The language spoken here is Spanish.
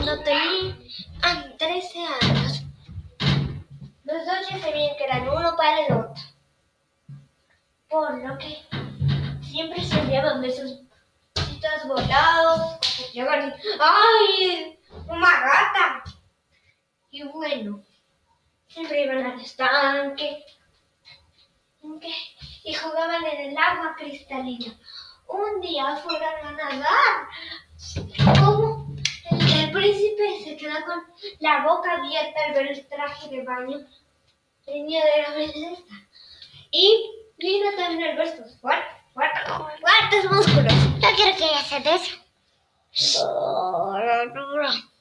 cuando tenían 13 años, los dos ya sabían que eran uno para el otro, por lo que siempre se enviaban besos volados, llegaban y ¡ay! ¡Una gata! Y bueno, siempre iban al estanque y jugaban en el agua cristalina. Un día fueron a nadar. Como el príncipe se quedó con la boca abierta al ver el traje de baño tenía de la princesa. Y Lina también al ver sus fuertes músculos. Yo quiero que ella se de eso.